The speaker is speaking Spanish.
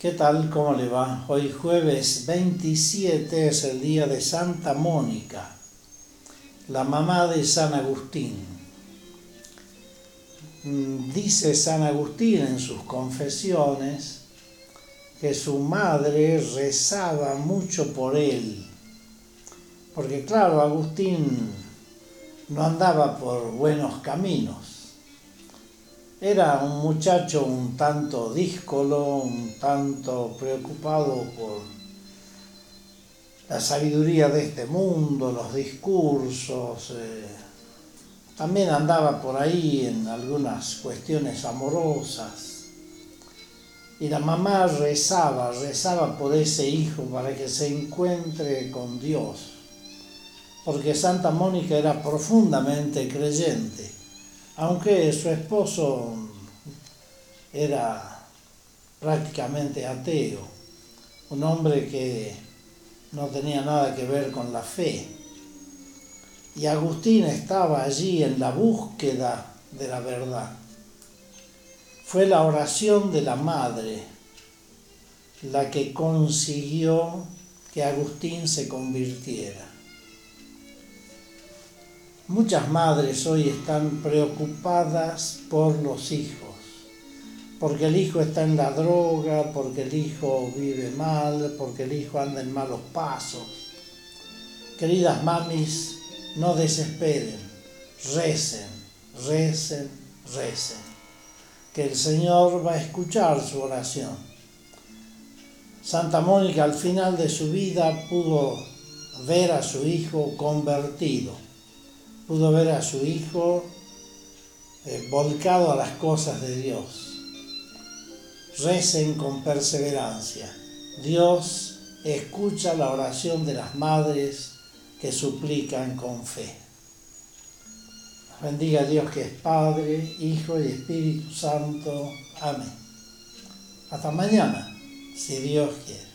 ¿Qué tal? ¿Cómo le va? Hoy jueves 27 es el día de Santa Mónica, la mamá de San Agustín. Dice San Agustín en sus confesiones que su madre rezaba mucho por él, porque claro, Agustín no andaba por buenos caminos. Era un muchacho un tanto díscolo, un tanto preocupado por la sabiduría de este mundo, los discursos. También andaba por ahí en algunas cuestiones amorosas. Y la mamá rezaba por ese hijo para que se encuentre con Dios. Porque Santa Mónica era profundamente creyente. Aunque su esposo era prácticamente ateo, un hombre que no tenía nada que ver con la fe. Y Agustín estaba allí en la búsqueda de la verdad. Fue la oración de la madre la que consiguió que Agustín se convirtiera. Muchas madres hoy están preocupadas por los hijos, porque el hijo está en la droga, porque el hijo vive mal, porque el hijo anda en malos pasos. Queridas mamis, no desesperen, recen, recen, recen, que el Señor va a escuchar su oración. Santa Mónica al final de su vida pudo ver a su hijo convertido. Pudo ver a su hijo volcado a las cosas de Dios. Recen con perseverancia. Dios escucha la oración de las madres que suplican con fe. Bendiga a Dios que es Padre, Hijo y Espíritu Santo. Amén. Hasta mañana, si Dios quiere.